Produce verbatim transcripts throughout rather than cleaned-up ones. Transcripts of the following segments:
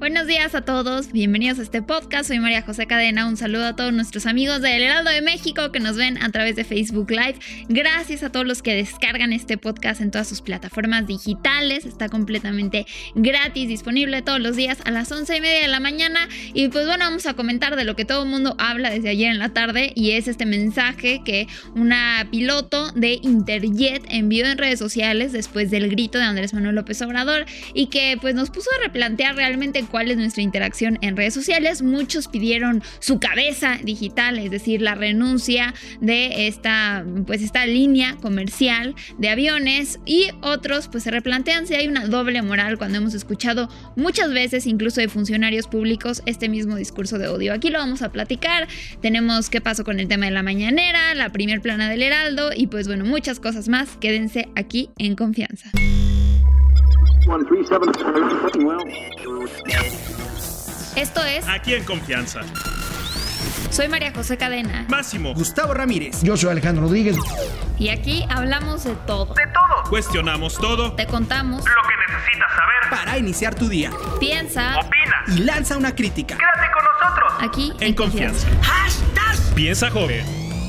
Buenos días a todos, bienvenidos a este podcast, soy María José Cadena, un saludo a todos nuestros amigos del Heraldo de México que nos ven a través de Facebook Live, gracias a todos los que descargan este podcast en todas sus plataformas digitales, está completamente gratis, disponible todos los días a las once y media de la mañana y pues bueno, vamos a comentar de lo que todo el mundo habla desde ayer en la tarde y es este mensaje que una piloto de Interjet envió en redes sociales después del grito de Andrés Manuel López Obrador y que pues nos puso a replantear realmente cuál es nuestra interacción en redes sociales. Muchos pidieron su cabeza digital, es decir, la renuncia de esta, pues esta línea comercial de aviones y otros pues se replantean si hay una doble moral cuando hemos escuchado muchas veces incluso de funcionarios públicos este mismo discurso de odio. Aquí lo vamos a platicar, tenemos qué pasó con el tema de la mañanera, la primer plana del Heraldo y pues bueno, muchas cosas más. Quédense aquí en confianza. Esto es Aquí en Confianza. Soy María José Cadena. Máximo. Gustavo Ramírez. Yo soy Alejandro Rodríguez. Y aquí hablamos de todo. De todo. Cuestionamos todo. Te contamos lo que necesitas saber Para iniciar tu día. Piensa. Opina. Y lanza una crítica. Quédate con nosotros. Aquí En, en confianza. Hashtag. Piensa joven.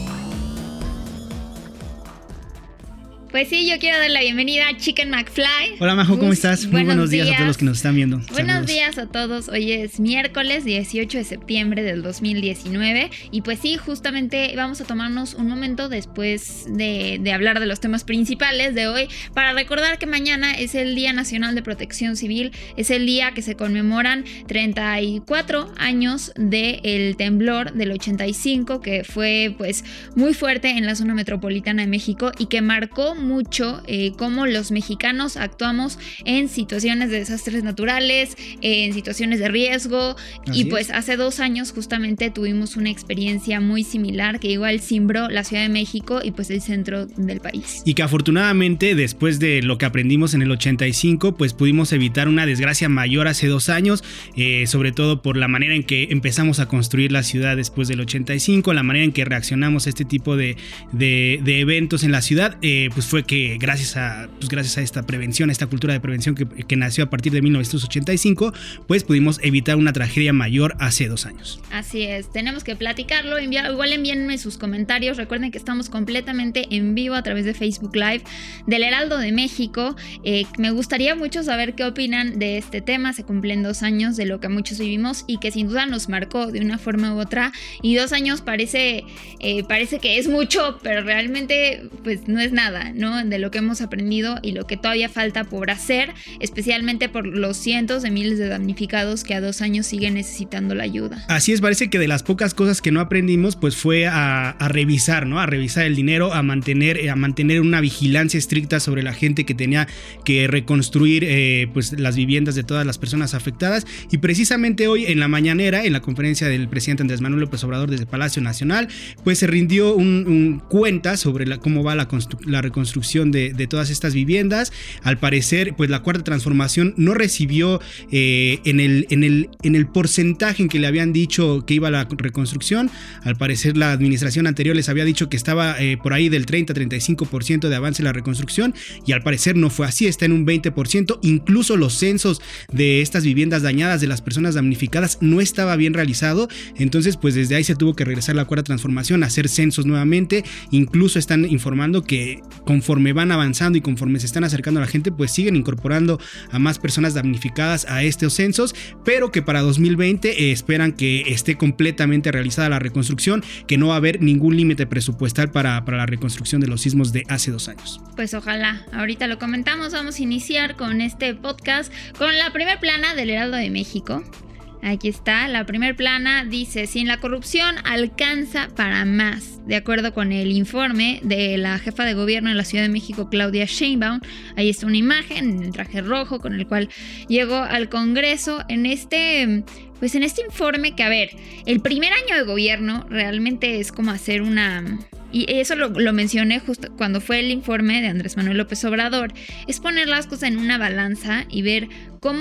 Pues sí, yo quiero dar la bienvenida a Chicken McFly. Hola Majo, ¿cómo Gus, estás? Muy buenos, buenos días, días a todos los que nos están viendo. Buenos Saludos. días a todos. Hoy es miércoles dieciocho de septiembre del dos mil diecinueve y pues sí, justamente vamos a tomarnos un momento después de, de hablar de los temas principales de hoy para recordar que mañana es el Día Nacional de Protección Civil, es el día que se conmemoran treinta y cuatro años del temblor del ochenta y cinco que fue pues muy fuerte en la zona metropolitana de México y que marcó mucho eh, cómo los mexicanos actuamos en situaciones de desastres naturales, eh, en situaciones de riesgo. Así y pues es. Hace dos años justamente tuvimos una experiencia muy similar que igual cimbró la Ciudad de México y pues el centro del país. Y que afortunadamente después de lo que aprendimos en el ochenta y cinco pues pudimos evitar una desgracia mayor hace dos años, eh, sobre todo por la manera en que empezamos a construir la ciudad después del ochenta y cinco, la manera en que reaccionamos a este tipo de, de, de eventos en la ciudad, eh, pues fue que gracias a, pues gracias a esta prevención, a esta cultura de prevención que, que nació a partir de mil novecientos ochenta y cinco, pues pudimos evitar una tragedia mayor hace dos años. Así es, tenemos que platicarlo, enviar, igual envíenme sus comentarios, recuerden que estamos completamente en vivo a través de Facebook Live del Heraldo de México. Eh, me gustaría mucho saber qué opinan de este tema, se cumplen dos años de lo que muchos vivimos y que sin duda nos marcó de una forma u otra y dos años parece, eh, parece que es mucho, pero realmente pues no es nada, ¿no? De lo que hemos aprendido y lo que todavía falta por hacer, especialmente por los cientos de miles de damnificados que a dos años siguen necesitando la ayuda. Así es, parece que de las pocas cosas que no aprendimos, pues fue a, a revisar, ¿no? A revisar el dinero, a mantener, a mantener una vigilancia estricta sobre la gente que tenía que reconstruir eh, pues las viviendas de todas las personas afectadas. Y precisamente hoy en la mañanera, en la conferencia del presidente Andrés Manuel López Obrador desde Palacio Nacional, pues se rindió un, un cuenta sobre la, cómo va la, constru- la reconstrucción de, de todas estas viviendas. Al parecer, pues la cuarta transformación no recibió eh, en, el, en, el, en el porcentaje en que le habían dicho que iba la reconstrucción. Al parecer la administración anterior les había dicho que estaba eh, por ahí del treinta a treinta y cinco por ciento de avance en la reconstrucción y al parecer no fue así, está en un veinte por ciento. Incluso los censos de estas viviendas dañadas, de las personas damnificadas, no estaba bien realizado. Entonces pues desde ahí se tuvo que regresar la cuarta transformación a hacer censos nuevamente. Incluso están informando que conforme van avanzando y conforme se están acercando a la gente, pues siguen incorporando a más personas damnificadas a estos censos, pero que para dos mil veinte eh, esperan que esté completamente realizada la reconstrucción, que no va a haber ningún límite presupuestal para, para la reconstrucción de los sismos de hace dos años. Pues ojalá, ahorita lo comentamos, vamos a iniciar con este podcast con la primer plana del Heraldo de México. Aquí está, la primer plana dice: sin la corrupción alcanza para más. De acuerdo con el informe de la jefa de gobierno de la Ciudad de México, Claudia Sheinbaum, ahí está una imagen en el traje rojo con el cual llegó al Congreso en este... Pues en este informe que, a ver, el primer año de gobierno realmente es como hacer una... Y eso lo, lo mencioné justo cuando fue el informe de Andrés Manuel López Obrador, es poner las cosas en una balanza y ver cómo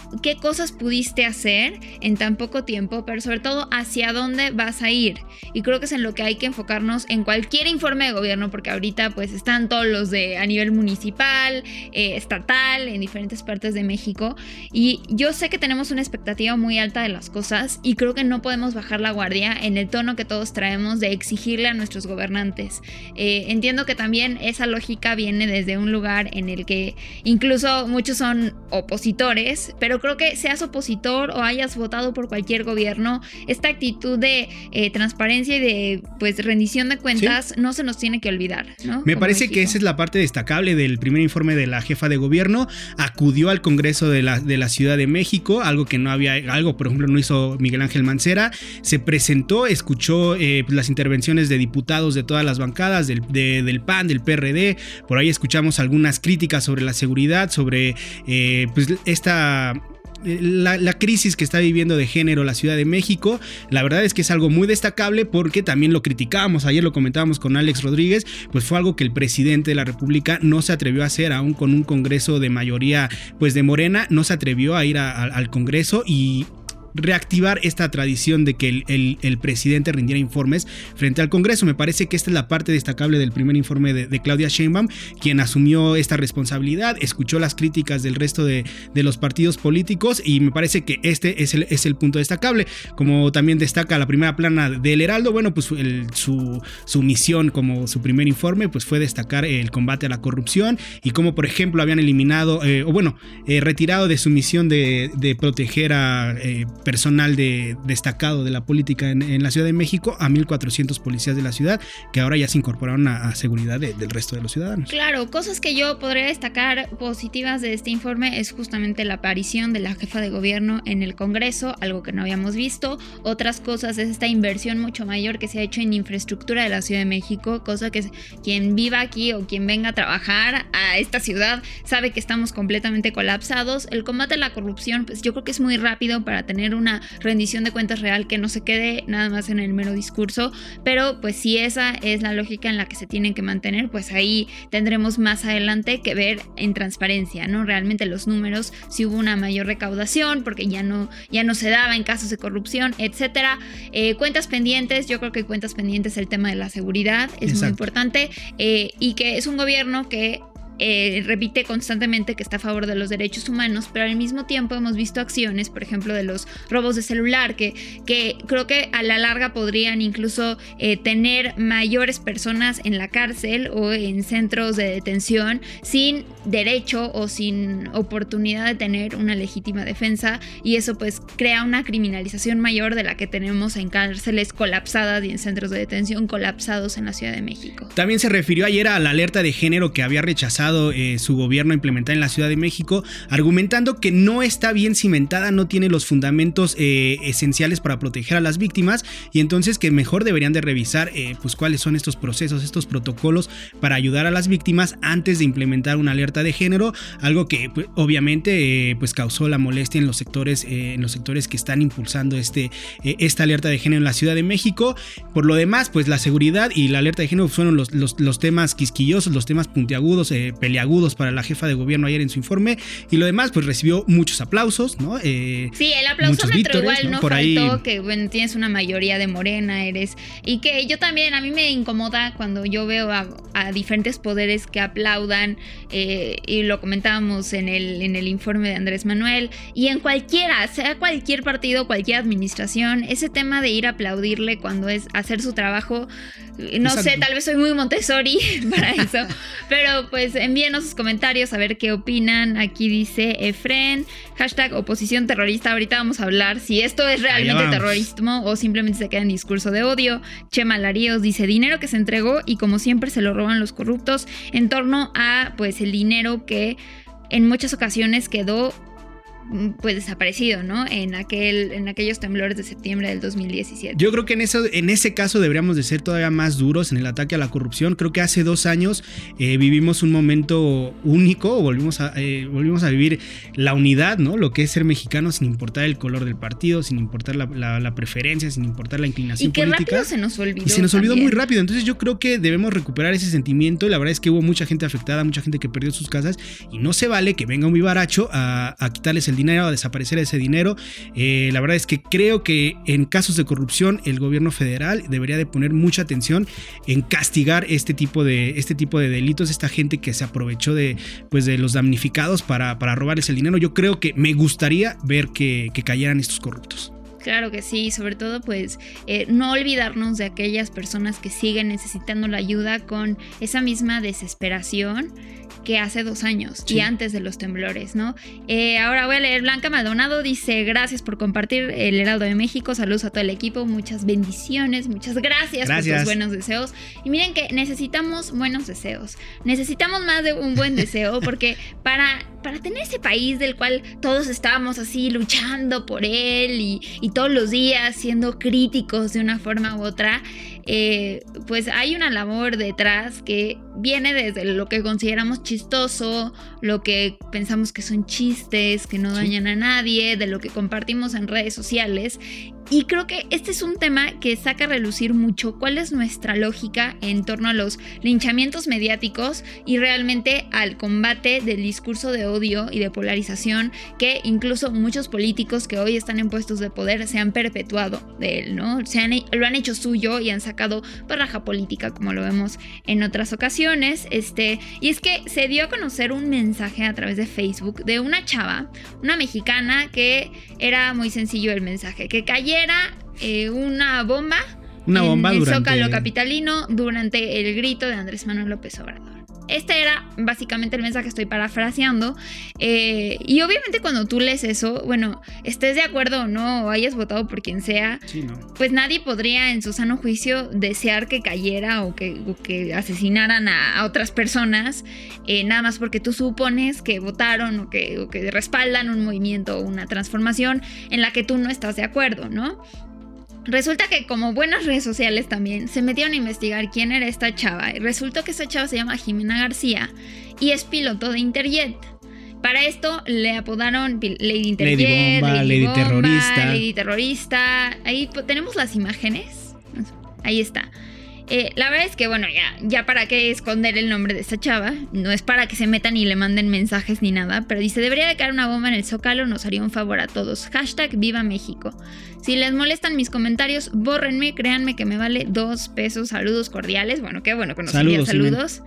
qué cosas pudiste hacer en tan poco tiempo, pero sobre todo hacia dónde vas a ir. Y creo que es en lo que hay que enfocarnos en cualquier informe de gobierno, porque ahorita pues están todos los de a nivel municipal, eh, estatal, en diferentes partes de México. Y yo sé que tenemos una expectativa muy alta de las cosas y creo que no podemos bajar la guardia en el tono que todos traemos de exigirle a nuestros gobernantes. Eh, entiendo que también esa lógica viene desde un lugar en el que incluso muchos son opositores, pero creo que seas opositor o hayas votado por cualquier gobierno, esta actitud de eh, transparencia y de pues rendición de cuentas, ¿sí?, no se nos tiene que olvidar, ¿no? Me Como parece México. Que esa es la parte destacable del primer informe de la jefa de gobierno. Acudió al Congreso de la, de la Ciudad de México, algo que no había, algo por ejemplo no hizo Miguel Ángel Mancera. Se presentó, escuchó eh, las intervenciones de diputados de todas las bancadas, del, de, del P A N, del P R D. Por ahí escuchamos algunas críticas sobre la seguridad, sobre eh, pues esta... La, la crisis que está viviendo de género la Ciudad de México. La verdad es que es algo muy destacable, porque también lo criticábamos, ayer lo comentábamos con Alex Rodríguez, pues fue algo que el presidente de la República no se atrevió a hacer, aún con un Congreso de mayoría pues de Morena, no se atrevió a ir a, a, al Congreso y reactivar esta tradición de que el, el, el presidente rindiera informes frente al Congreso. Me parece que esta es la parte destacable del primer informe de, de Claudia Sheinbaum, quien asumió esta responsabilidad, escuchó las críticas del resto de, de los partidos políticos, y me parece que este es el, es el punto destacable. Como también destaca la primera plana del Heraldo, bueno, pues el, su, su misión como su primer informe pues fue destacar el combate a la corrupción y cómo, por ejemplo, habían eliminado eh, o bueno, eh, retirado de su misión de, de proteger a eh, personal de, destacado de la política en, en la Ciudad de México a mil cuatrocientos policías de la ciudad, que ahora ya se incorporaron a, a seguridad de, del resto de los ciudadanos. Claro, cosas que yo podría destacar positivas de este informe es justamente la aparición de la jefa de gobierno en el Congreso, algo que no habíamos visto. Otras cosas es esta inversión mucho mayor que se ha hecho en infraestructura de la Ciudad de México, cosa que quien viva aquí o quien venga a trabajar a esta ciudad sabe que estamos completamente colapsados. El combate a la corrupción, pues yo creo que es muy rápido para tener una rendición de cuentas real, que no se quede nada más en el mero discurso, pero pues si esa es la lógica en la que se tienen que mantener, pues ahí tendremos más adelante que ver en transparencia, ¿no? Realmente los números, si hubo una mayor recaudación, porque ya no, ya no se daba en casos de corrupción, etcétera. Eh, cuentas pendientes, yo creo que cuentas pendientes el tema de la seguridad es Exacto. muy importante, eh, y que es un gobierno que Eh, repite constantemente que está a favor de los derechos humanos, pero al mismo tiempo hemos visto acciones, por ejemplo, de los robos de celular, que, que creo que a la larga podrían incluso eh, tener mayores personas en la cárcel o en centros de detención sin derecho o sin oportunidad de tener una legítima defensa, y eso pues crea una criminalización mayor de la que tenemos en cárceles colapsadas y en centros de detención colapsados en la Ciudad de México. También se refirió ayer a la alerta de género que había rechazado Eh, su gobierno implementar en la Ciudad de México, argumentando que no está bien cimentada, no tiene los fundamentos eh, esenciales para proteger a las víctimas, y entonces que mejor deberían de revisar eh, pues cuáles son estos procesos, estos protocolos para ayudar a las víctimas antes de implementar una alerta de género, algo que pues, obviamente eh, pues causó la molestia en los sectores eh, en los sectores que están impulsando este eh, esta alerta de género en la Ciudad de México. Por lo demás, pues la seguridad y la alerta de género fueron los, los, los temas quisquillosos, los temas puntiagudos, eh, peliagudos para la jefa de gobierno ayer en su informe, y lo demás pues recibió muchos aplausos, ¿no? Eh, sí, el aplausómetro igual no, no Por faltó, ahí... que bueno, tienes una mayoría de Morena, eres, y que yo también, a mí me incomoda cuando yo veo a, a diferentes poderes que aplaudan, eh, y lo comentábamos en el, en el informe de Andrés Manuel, y en cualquiera, sea cualquier partido, cualquier administración, ese tema de ir a aplaudirle cuando es hacer su trabajo, no Exacto. sé, tal vez soy muy Montessori para eso, pero pues envíenos sus comentarios a ver qué opinan. Aquí dice Efren, hashtag oposición terrorista. Ahorita vamos a hablar si esto es realmente terrorismo o simplemente se queda en discurso de odio. Chema Laríos dice dinero que se entregó y como siempre se lo roban los corruptos, en torno a pues el dinero que en muchas ocasiones quedó pues desaparecido, ¿no? En aquel, en aquellos temblores de septiembre del dos mil diecisiete. Yo creo que en eso, en ese caso deberíamos de ser todavía más duros en el ataque a la corrupción. Creo que hace dos años eh, vivimos un momento único, volvimos a, eh, volvimos a vivir la unidad, ¿no? Lo que es ser mexicano sin importar el color del partido, sin importar la, la, la preferencia, sin importar la inclinación y que política. Rápido se nos olvidó. Y se nos olvidó también. muy rápido. Entonces yo creo que debemos recuperar ese sentimiento. La verdad es que hubo mucha gente afectada, mucha gente que perdió sus casas, y no se vale que venga un vivaracho a, a quitarles el dinero, a desaparecer ese dinero. Eh, la verdad es que creo que en casos de corrupción el gobierno federal debería de poner mucha atención en castigar este tipo de, este tipo de delitos, esta gente que se aprovechó de, pues, de los damnificados para, para robarles el dinero. Yo creo que me gustaría ver que, que cayeran estos corruptos. Claro que sí, sobre todo pues eh, no olvidarnos de aquellas personas que siguen necesitando la ayuda con esa misma desesperación que hace dos años sí. y antes de los temblores, ¿no? Eh, ahora voy a leer. Blanca Maldonado dice: gracias por compartir el Heraldo de México, saludos a todo el equipo, muchas bendiciones, muchas gracias, gracias por tus buenos deseos. Y miren que necesitamos buenos deseos, necesitamos más de un buen deseo, porque para, para tener ese país del cual todos estábamos así luchando por él y, y todos los días siendo críticos de una forma u otra, eh, pues hay una labor detrás que viene desde lo que consideramos chistoso, lo que pensamos que son chistes, que no dañan sí. a nadie, de lo que compartimos en redes sociales. Y creo que este es un tema que saca a relucir mucho cuál es nuestra lógica en torno a los linchamientos mediáticos y realmente al combate del discurso de odio y de polarización que incluso muchos políticos que hoy están en puestos de poder se han perpetuado de él, ¿no? Se han, lo han hecho suyo y han sacado raja política, como lo vemos en otras ocasiones. Este, y es que se dio a conocer un mensaje a través de Facebook de una chava, una mexicana, que era muy sencillo el mensaje, que cayera eh, una bomba, una bomba en el durante... Zócalo capitalino durante el grito de Andrés Manuel López Obrador. Este era básicamente el mensaje, estoy parafraseando. Eh, y obviamente cuando tú lees eso, bueno, estés de acuerdo o no, o hayas votado por quien sea, sí, no. pues nadie podría en su sano juicio desear que cayera o que, o que asesinaran a, a otras personas, eh, nada más porque tú supones que votaron o que, o que respaldan un movimiento o una transformación en la que tú no estás de acuerdo, ¿no? Resulta que como buenas redes sociales también se metieron a investigar quién era esta chava y resultó que esta chava se llama Jimena García y es piloto de Interjet. Para esto le apodaron Lady Interjet, Lady Bomba, Lady, Lady Bomba, Terrorista. Lady Terrorista. Ahí tenemos las imágenes. Ahí está. Eh, la verdad es que, bueno, ya, ya para qué esconder el nombre de esta chava. No es para que se metan y le manden mensajes ni nada. Pero dice: debería de caer una bomba en el Zócalo, nos haría un favor a todos. Hashtag Viva México. Si les molestan mis comentarios, bórrenme, créanme que me vale dos pesos. Saludos cordiales. Bueno, qué bueno que nos envían saludos.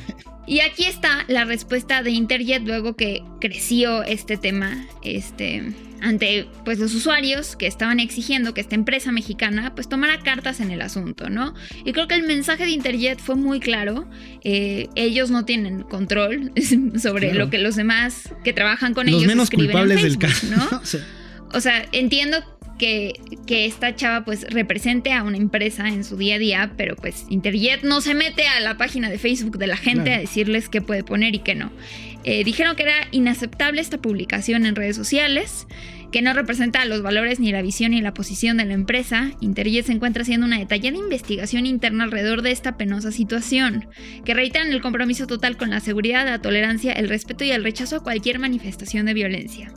Y aquí está la respuesta de Interjet luego que creció este tema, este, ante pues los usuarios que estaban exigiendo que esta empresa mexicana pues tomara cartas en el asunto, ¿no? Y creo que el mensaje de Interjet fue muy claro. Eh, ellos no tienen control sobre claro. lo que los demás que trabajan con los ellos menos escriben culpables en Facebook, del caso, ¿no? Sí. O sea, entiendo que, que esta chava pues represente a una empresa en su día a día, pero pues Interjet no se mete a la página de Facebook de la gente claro. a decirles qué puede poner y qué no. Eh, dijeron que era inaceptable esta publicación en redes sociales, que no representa los valores ni la visión ni la posición de la empresa. Interjet se encuentra haciendo una detallada investigación interna alrededor de esta penosa situación, que reiteran el compromiso total con la seguridad, la tolerancia, el respeto y el rechazo a cualquier manifestación de violencia.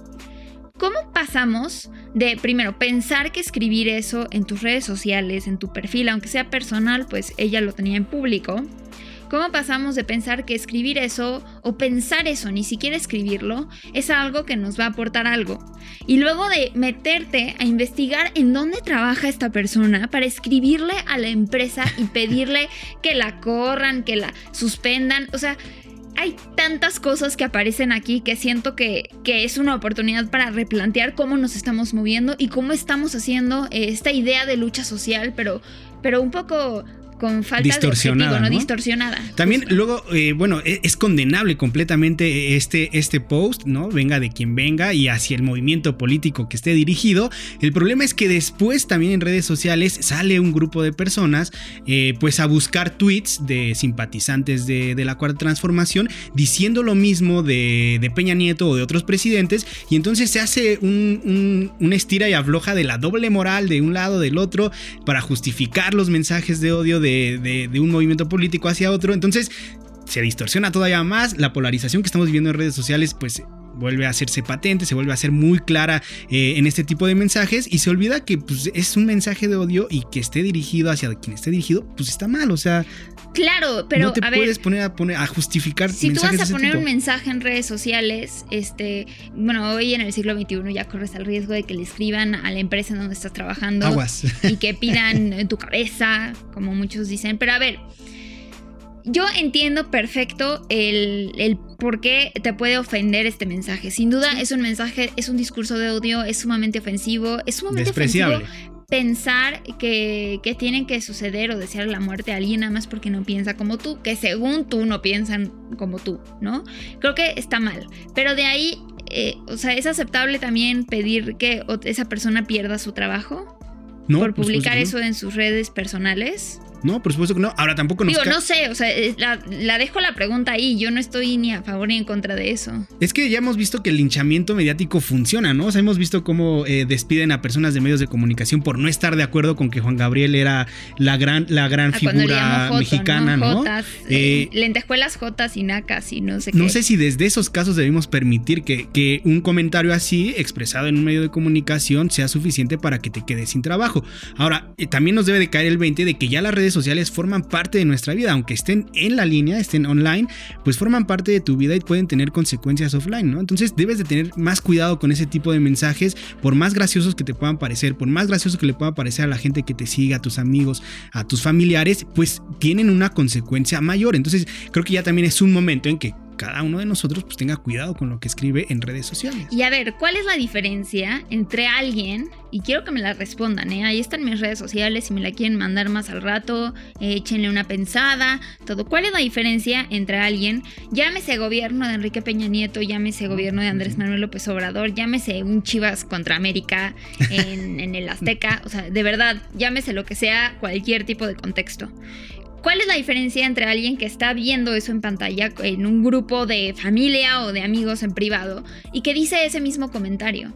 ¿Cómo pasamos de, primero, pensar que escribir eso en tus redes sociales, en tu perfil, aunque sea personal, pues ella lo tenía en público? ¿Cómo pasamos de pensar que escribir eso o pensar eso, ni siquiera escribirlo, es algo que nos va a aportar algo? Y luego de meterte a investigar en dónde trabaja esta persona para escribirle a la empresa y pedirle que la corran, que la suspendan, o sea... Hay tantas cosas que aparecen aquí que siento que, que es una oportunidad para replantear cómo nos estamos moviendo y cómo estamos haciendo eh, esta idea de lucha social, pero, pero un poco con falta de objetivo, ¿no? ¿no? Distorsionada. También justo. luego, eh, bueno, es, es condenable completamente este, este post, ¿no? Venga de quien venga y hacia el movimiento político que esté dirigido. El problema es que después también en redes sociales sale un grupo de personas eh, pues a buscar tweets de simpatizantes de, de la Cuarta Transformación diciendo lo mismo de, de Peña Nieto o de otros presidentes, y entonces se hace un, un, un estira y afloja de la doble moral de un lado del otro para justificar los mensajes de odio de De, de, de un movimiento político hacia otro. Entonces se distorsiona todavía más la polarización que estamos viviendo en redes sociales, pues vuelve a hacerse patente, se vuelve a ser muy clara eh, en este tipo de mensajes y se olvida que pues, es un mensaje de odio y que esté dirigido hacia quien esté dirigido, pues está mal, o sea... Claro, pero no te a puedes ver, poner a poner a justificar si tú mensajes vas a de ese poner tipo. un mensaje en redes sociales, este, bueno, hoy en el siglo veintiuno ya corres el riesgo de que le escriban a la empresa en donde estás trabajando Aguas. y que pidan tu cabeza, como muchos dicen. Pero a ver, yo entiendo perfecto el, el por qué te puede ofender este mensaje. Sin duda sí. es un mensaje, es un discurso de odio, es sumamente ofensivo, es sumamente despreciable. ofensivo pensar que, que tienen que suceder o desear la muerte a alguien nada más porque no piensa como tú, que según tú no piensan como tú, ¿no? Creo que está mal, pero de ahí, eh, o sea, ¿es aceptable también pedir que esa persona pierda su trabajo? No, por por publicar supuesto que no. eso en sus redes personales. No, por supuesto que no. Ahora tampoco nos... Digo, ca- no sé, o sea, la, la dejo la pregunta ahí. Yo no estoy ni a favor ni en contra de eso. Es que ya hemos visto que el linchamiento mediático funciona, ¿no? O sea, hemos visto cómo eh, despiden a personas de medios de comunicación por no estar de acuerdo con que Juan Gabriel era la gran, la gran Ah, cuando le figura llamó joto, mexicana, ¿no? Jotas, Eh, eh, lentejuelas jotas y nacas y no sé qué. No sé si desde esos casos debemos permitir que, que un comentario así, expresado en un medio de comunicación, sea suficiente para que te quedes sin trabajo. Ahora, eh, también nos debe de caer el veinte de que ya las redes sociales forman parte de nuestra vida, aunque estén en la línea, estén online, pues forman parte de tu vida y pueden tener consecuencias offline, ¿no? Entonces debes de tener más cuidado con ese tipo de mensajes, por más graciosos que te puedan parecer, por más graciosos que le pueda parecer a la gente que te siga, a tus amigos, a tus familiares, pues tienen una consecuencia mayor. Entonces creo que ya también es un momento en que cada uno de nosotros pues tenga cuidado con lo que escribe en redes sociales. Y a ver, ¿cuál es la diferencia entre alguien, y quiero que me la respondan, ¿eh? Ahí están mis redes sociales, si me la quieren mandar más al rato, eh, échenle una pensada, todo. ¿Cuál es la diferencia entre alguien, llámese gobierno de Enrique Peña Nieto, llámese gobierno de Andrés Manuel López Obrador, llámese un Chivas contra América en, en el Azteca, o sea, de verdad, llámese lo que sea, cualquier tipo de contexto? ¿Cuál es la diferencia entre alguien que está viendo eso en pantalla en un grupo de familia o de amigos en privado y que dice ese mismo comentario?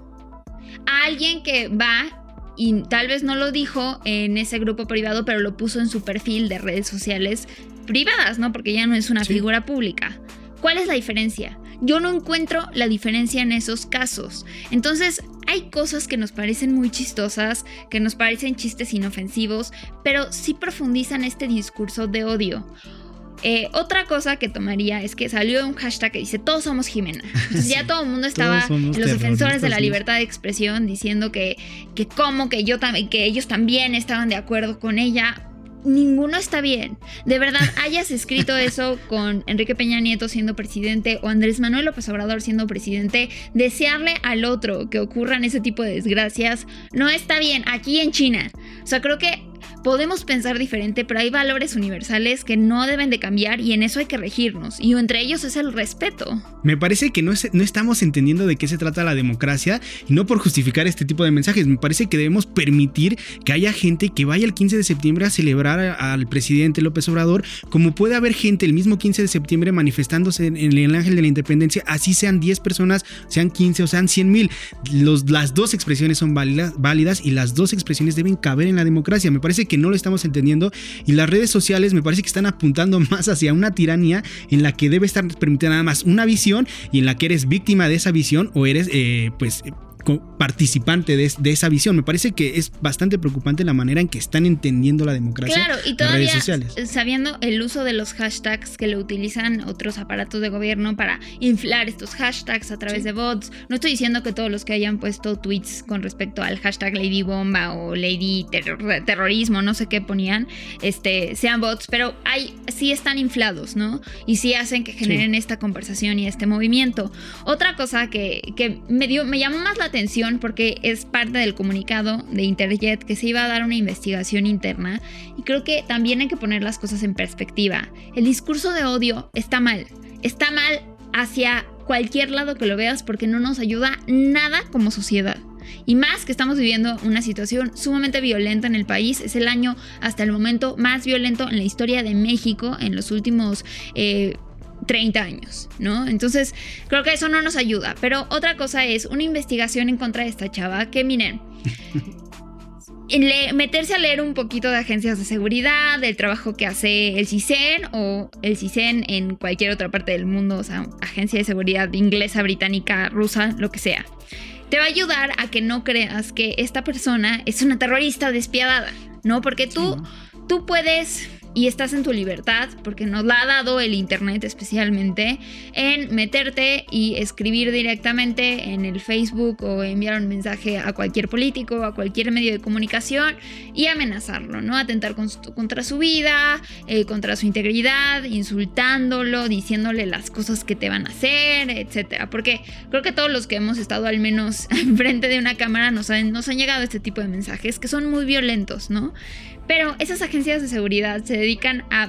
A alguien que va y tal vez no lo dijo en ese grupo privado, pero lo puso en su perfil de redes sociales privadas, ¿no? Porque ya no es una Sí. figura pública. ¿Cuál es la diferencia? Yo no encuentro la diferencia en esos casos. Entonces, hay cosas que nos parecen muy chistosas, que nos parecen chistes inofensivos, pero sí profundizan este discurso de odio. Eh, otra cosa que tomaría es que salió un hashtag que dice todos somos Jimena. Entonces ya todo el mundo estaba, Todos somos los defensores de la terroristas, libertad de expresión, diciendo que, que como que yo también, que ellos también estaban de acuerdo con ella. Ninguno está bien. De verdad, hayas escrito eso con Enrique Peña Nieto siendo presidente o Andrés Manuel López Obrador siendo presidente, desearle al otro que ocurran ese tipo de desgracias no está bien. Aquí en China, o sea, creo que podemos pensar diferente, pero hay valores universales que no deben de cambiar y en eso hay que regirnos. Y entre ellos es el respeto. Me parece que no, es, no estamos entendiendo de qué se trata la democracia y no por justificar este tipo de mensajes. Me parece que debemos permitir que haya gente que vaya el quince de septiembre a celebrar a, al presidente López Obrador, como puede haber gente el mismo quince de septiembre manifestándose en, en el Ángel de la Independencia, así sean diez personas, sean quince o sean cien mil. Los, las dos expresiones son válidas, válidas y las dos expresiones deben caber en la democracia. Me parece que no lo estamos entendiendo y las redes sociales me parece que están apuntando más hacia una tiranía en la que debe estar permitida nada más una visión y en la que eres víctima de esa visión o eres eh, pues participante de, de esa visión. Me parece que es bastante preocupante la manera en que están entendiendo la democracia. Claro, y en todavía redes sociales. sabiendo el uso de los hashtags que lo utilizan otros aparatos de gobierno para inflar estos hashtags a través Sí. de bots. No estoy diciendo que todos los que hayan puesto tweets con respecto al hashtag Lady Bomba o Lady terror, Terrorismo, no sé qué ponían, este, sean bots, pero hay, sí están inflados, ¿no? Y sí hacen que generen sí. esta conversación y este movimiento. Otra cosa que, que me, dio, me llamó más la atención porque es parte del comunicado de Interjet que se iba a dar una investigación interna y creo que también hay que poner las cosas en perspectiva. El discurso de odio está mal, está mal hacia cualquier lado que lo veas porque no nos ayuda nada como sociedad. Y más que estamos viviendo una situación sumamente violenta en el país. Es el año hasta el momento más violento en la historia de México en los últimos eh, treinta años, ¿no? Entonces creo que eso no nos ayuda. Pero otra cosa es una investigación en contra de esta chava que miren, Le, meterse a leer un poquito de agencias de seguridad, del trabajo que hace el CISEN o el CISEN en cualquier otra parte del mundo, o sea, agencia de seguridad inglesa, británica, rusa, lo que sea. Te va a ayudar a que no creas que esta persona es una terrorista despiadada, ¿no? Porque tú, tú puedes... y estás en tu libertad, porque nos la ha dado el internet especialmente, en meterte y escribir directamente en el Facebook o enviar un mensaje a cualquier político, a cualquier medio de comunicación y amenazarlo, ¿no? Atentar con su, contra su vida, eh, contra su integridad, insultándolo, diciéndole las cosas que te van a hacer, etcétera. Porque creo que todos los que hemos estado al menos enfrente de una cámara nos han, nos han llegado este tipo de mensajes que son muy violentos, ¿no? Pero esas agencias de seguridad se dedican a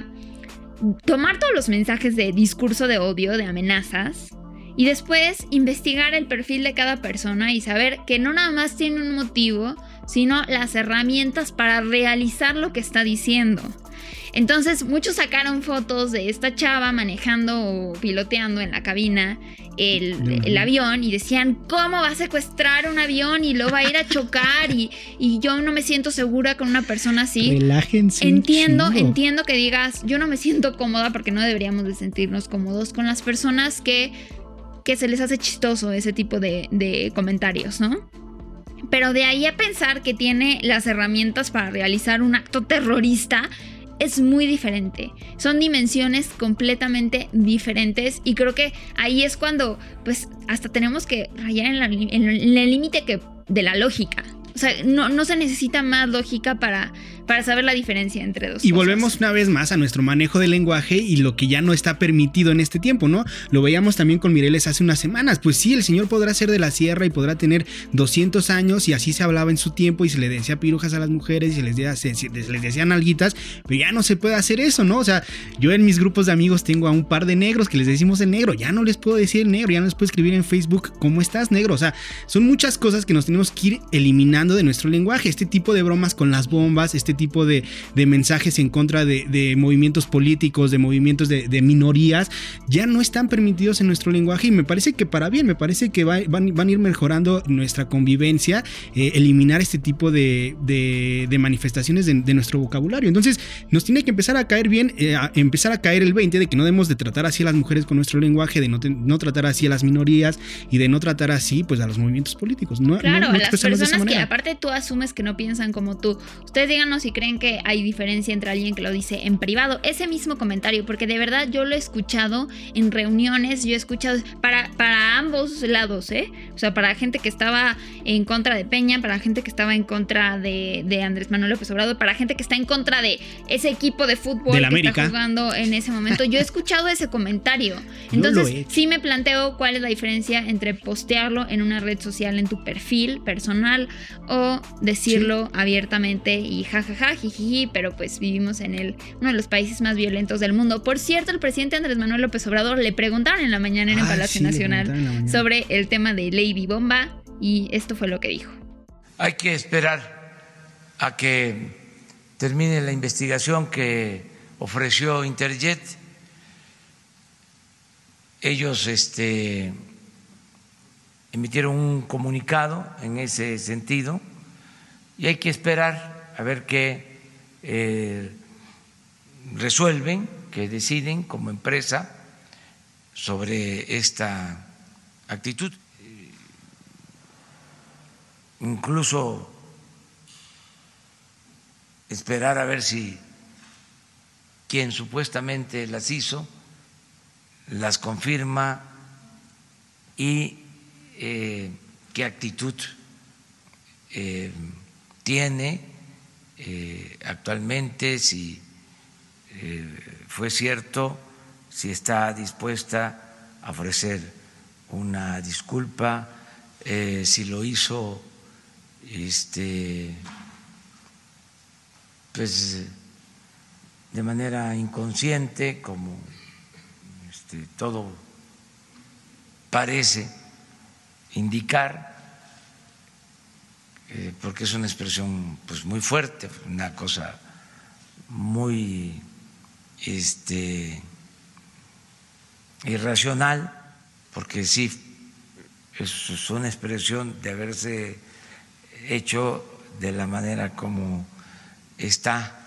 tomar todos los mensajes de discurso de odio, de amenazas, y después investigar el perfil de cada persona y saber que no nada más tiene un motivo, sino las herramientas para realizar lo que está diciendo. Entonces muchos sacaron fotos de esta chava manejando o piloteando en la cabina el, el avión y decían, ¿cómo va a secuestrar un avión y lo va a ir a chocar? Y, y yo no me siento segura con una persona así. Relájense. Entiendo, entiendo que digas, yo no me siento cómoda, porque no deberíamos de sentirnos cómodos con las personas que, que se les hace chistoso ese tipo de, de comentarios, ¿no? Pero de ahí a pensar que tiene las herramientas para realizar un acto terrorista es muy diferente. Son dimensiones completamente diferentes y creo que ahí es cuando pues hasta tenemos que rayar en, la, en el límite que de la lógica. O sea, no, no se necesita más lógica para, para saber la diferencia entre dos y cosas. volvemos una vez más a nuestro manejo del lenguaje y lo que ya no está permitido en este tiempo, ¿no? Lo veíamos también con Mireles hace unas semanas. Pues sí, el señor podrá ser de la sierra y podrá tener doscientos años y así se hablaba en su tiempo y se le decía pirujas a las mujeres y se les, decía, se, se les decían alguitas, pero ya no se puede hacer eso, ¿no? O sea, yo en mis grupos de amigos tengo a un par de negros que les decimos el negro, ya no les puedo decir el negro, ya no les puedo escribir en Facebook, ¿cómo estás, negro? O sea, son muchas cosas que nos tenemos que ir eliminando de nuestro lenguaje. Este tipo de bromas con las bombas, este tipo de, de mensajes en contra de, de movimientos políticos, de movimientos de, de minorías, ya no están permitidos en nuestro lenguaje y me parece que para bien, me parece que va, van, van a ir mejorando nuestra convivencia, eh, eliminar este tipo de, de, de manifestaciones de, de nuestro vocabulario. Entonces nos tiene que empezar a caer bien, eh, a empezar a caer el veinte de que no debemos de tratar así a las mujeres con nuestro lenguaje, de no, te, no tratar así a las minorías y de no tratar así pues a los movimientos políticos. No, claro, no, no las personas que aparte tú asumes que no piensan como tú. Ustedes díganos si creen que hay diferencia entre alguien que lo dice en privado. Ese mismo comentario, porque de verdad yo lo he escuchado en reuniones, yo he escuchado para, para ambos lados, ¿eh? O sea, para gente que estaba en contra de Peña, para gente que estaba en contra de, de Andrés Manuel López Obrador, para gente que está en contra de ese equipo de fútbol que América. está jugando en ese momento. Yo he escuchado ese comentario. Entonces, sí me planteo cuál es la diferencia entre postearlo en una red social, en tu perfil personal, o decirlo sí. abiertamente y jajaja, jijiji, pero pues vivimos en el, uno de los países más violentos del mundo. Por cierto, el presidente Andrés Manuel López Obrador le preguntaron en la mañana en el ah, Palacio sí, Nacional sobre el tema de Lady Bomba y esto fue lo que dijo. Hay que esperar a que termine la investigación que ofreció Interjet. Ellos este, emitieron un comunicado en ese sentido y hay que esperar a ver qué eh, resuelven, qué deciden como empresa sobre esta actitud. Incluso esperar a ver si quien supuestamente las hizo las confirma y eh, qué actitud eh, tiene eh, actualmente, si eh, fue cierto, si está dispuesta a ofrecer una disculpa, eh, si lo hizo este, pues de manera inconsciente, como este, todo parece indicar, eh, porque es una expresión pues muy fuerte, una cosa muy este, irracional, porque sí es una expresión de haberse hecho de la manera como está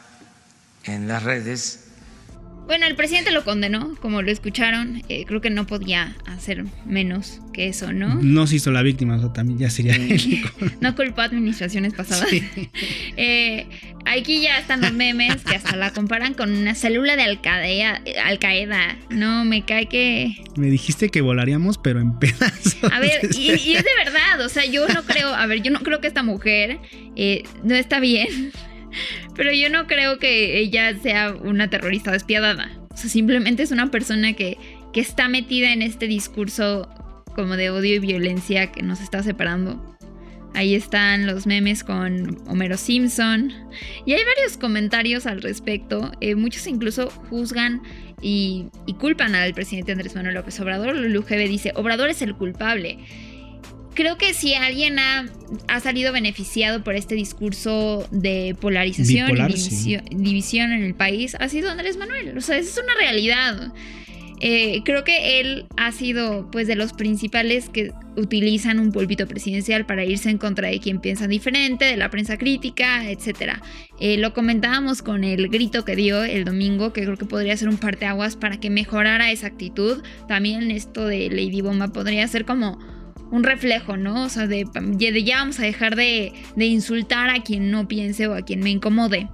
en las redes. Bueno, el presidente lo condenó, como lo escucharon. Eh, creo que no podía hacer menos que eso, ¿no? No se hizo la víctima, o sea, también ya sería sí. No culpó a administraciones pasadas. Sí. Eh, aquí ya están los memes que hasta la comparan con una célula de Al-Qaeda. Al-Qaeda. No, me cae que... Me dijiste que volaríamos, pero en pedazos. A ver, y, y es de verdad, o sea, yo no creo... A ver, yo no creo que esta mujer eh, no está bien... Pero yo no creo que ella sea una terrorista despiadada. O sea, simplemente es una persona que, que está metida en este discurso como de odio y violencia que nos está separando. Ahí están los memes con Homero Simpson. Y hay varios comentarios al respecto. Eh, muchos incluso juzgan y, y culpan al presidente Andrés Manuel López Obrador. Lulu G B dice, Obrador es el culpable. Creo que si alguien ha, ha salido beneficiado por este discurso de polarización Bipolar, y división, sí. división en el país ha sido Andrés Manuel. O sea, esa es una realidad. Eh, creo que él ha sido pues de los principales que utilizan un púlpito presidencial para irse en contra de quien piensa diferente, de la prensa crítica, etcétera. Eh, lo comentábamos con el grito que dio el domingo, que creo que podría ser un parteaguas para que mejorara esa actitud. También esto de Lady Bomba podría ser como un reflejo, ¿no? O sea, de, de ya vamos a dejar de, de insultar a quien no piense o a quien me incomode.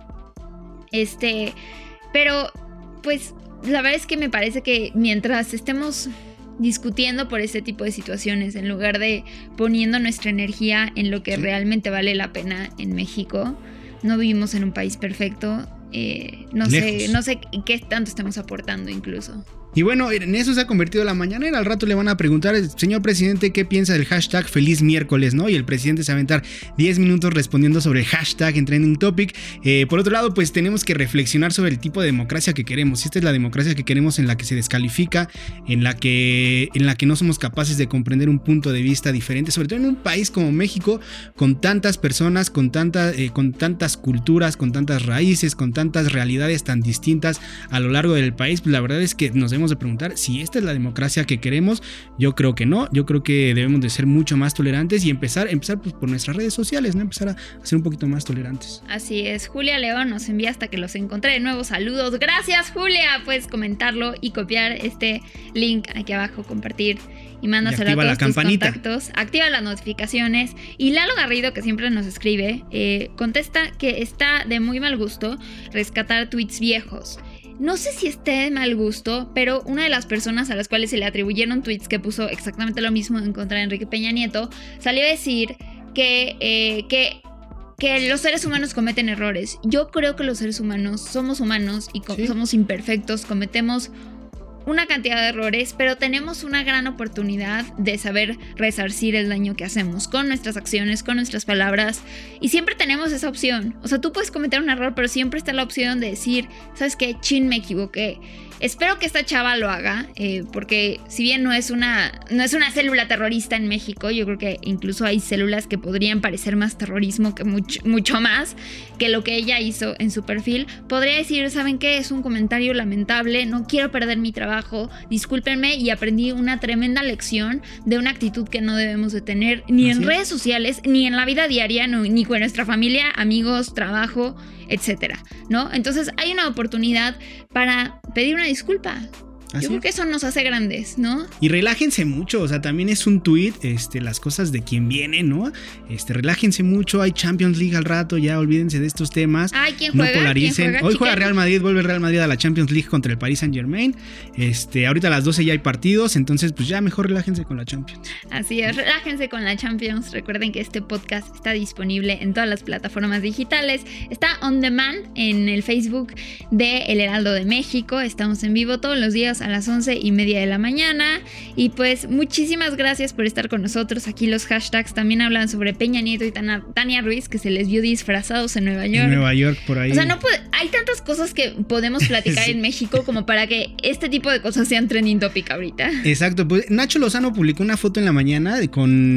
Este, pero, pues, la verdad es que me parece que mientras estemos discutiendo por este tipo de situaciones, en lugar de poniendo nuestra energía en lo que realmente vale la pena en México, no vivimos en un país perfecto. Eh, no Lejos. sé, no sé qué tanto estamos aportando incluso. Y bueno, en eso se ha convertido la mañanera. Al rato le van a preguntar, señor presidente, ¿qué piensa del hashtag Feliz Miércoles, ¿no? Y el presidente se va a aventar diez minutos respondiendo sobre el hashtag en Trending Topic. Eh, por otro lado, pues tenemos que reflexionar sobre el tipo de democracia que queremos. Si esta es la democracia que queremos, en la que se descalifica, en la que, en la que no somos capaces de comprender un punto de vista diferente, sobre todo en un país como México, con tantas personas, con, tanta, eh, con tantas culturas, con tantas raíces, con tantas realidades tan distintas a lo largo del país. Pues la verdad es que nos debemos de preguntar si esta es la democracia que queremos. Yo creo que no, yo creo que debemos de ser mucho más tolerantes y empezar, empezar pues por nuestras redes sociales, ¿no? Empezar a, a ser un poquito más tolerantes. Así es, Julia León nos envía hasta que los encontré de nuevo, saludos, gracias Julia, puedes comentarlo y copiar este link aquí abajo, compartir y mándaselo a todos tus contactos, activa las notificaciones. Y Lalo Garrido, que siempre nos escribe, eh, contesta que está de muy mal gusto rescatar tweets viejos. No sé si esté de mal gusto, pero una de las personas a las cuales se le atribuyeron tweets que puso exactamente lo mismo en contra de Enrique Peña Nieto, salió a decir que, eh, que, que los seres humanos cometen errores. Yo creo que los seres humanos somos humanos y co- ¿Sí? somos imperfectos, cometemos una cantidad de errores, pero tenemos una gran oportunidad de saber resarcir el daño que hacemos con nuestras acciones, con nuestras palabras, y siempre tenemos esa opción. O sea, tú puedes cometer un error, pero siempre está la opción de decir, ¿sabes qué? Chin, me equivoqué. Espero que esta chava lo haga, eh, porque si bien no es una no es una célula terrorista en México, yo creo que incluso hay células que podrían parecer más terrorismo que mucho, mucho más que lo que ella hizo en su perfil. Podría decir, ¿saben qué? Es un comentario lamentable, no quiero perder mi trabajo, discúlpenme, y aprendí una tremenda lección de una actitud que no debemos de tener ni en redes sociales, ni en la vida diaria, no, ni con nuestra familia, amigos, trabajo, etcétera, ¿no? Entonces hay una oportunidad para pedir una disculpa. Yo creo que eso nos hace grandes, ¿no? Y relájense mucho, o sea, también es un tuit, este, las cosas de quien viene, ¿no? Este, relájense mucho, hay Champions League al rato, ya olvídense de estos temas. Ay, ¿quién juega? No polaricen. ¿Quién juega, Hoy juega Real Madrid, vuelve Real Madrid a la Champions League contra el Paris Saint Germain. Este, ahorita a las doce ya hay partidos, entonces pues ya mejor relájense con la Champions. Así es, relájense con la Champions. Recuerden que este podcast está disponible en todas las plataformas digitales. Está on demand en el Facebook de El Heraldo de México. Estamos en vivo todos los días a las once y media de la mañana. Y pues muchísimas gracias por estar con nosotros. Aquí los hashtags también hablan sobre Peña Nieto y Tana, Tania Ruiz, que se les vio disfrazados en Nueva York. En Nueva York, por ahí. O sea, no puede, hay tantas cosas que podemos platicar sí. en México como para que este tipo de cosas sean trending topic ahorita. Exacto, pues Nacho Lozano publicó una foto en la mañana de, con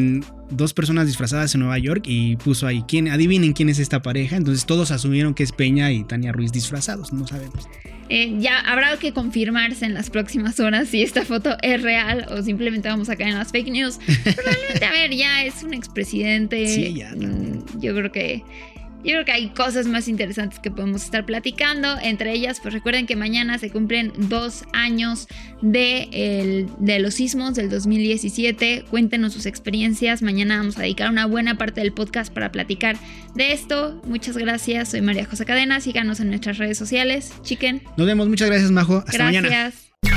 dos personas disfrazadas en Nueva York y puso ahí, ¿quién? Adivinen quién es esta pareja. Entonces todos asumieron que es Peña y Tania Ruiz disfrazados, no sabemos. Eh, ya habrá que confirmarse en las próximas horas si esta foto es real o simplemente vamos a caer en las fake news. Probablemente, a ver, ya es un expresidente. Sí, ya. Mm, yo creo que Yo creo que hay cosas más interesantes que podemos estar platicando. Entre ellas, pues recuerden que mañana se cumplen dos años de, el, de los sismos del dos mil diecisiete. Cuéntenos sus experiencias. Mañana vamos a dedicar una buena parte del podcast para platicar de esto. Muchas gracias. Soy María José Cadena. Síganos en nuestras redes sociales. Chiquen. Nos vemos. Muchas gracias, Majo. Hasta gracias. mañana.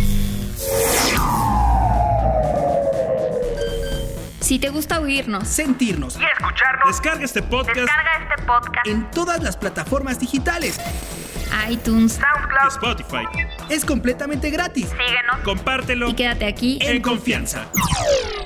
Si te gusta oírnos, Sentirnos Y escucharnos. Descarga este podcast Descarga este podcast. en todas las plataformas digitales. iTunes, y SoundCloud. Spotify. Es completamente gratis. Síguenos. Compártelo y quédate aquí. en confianza.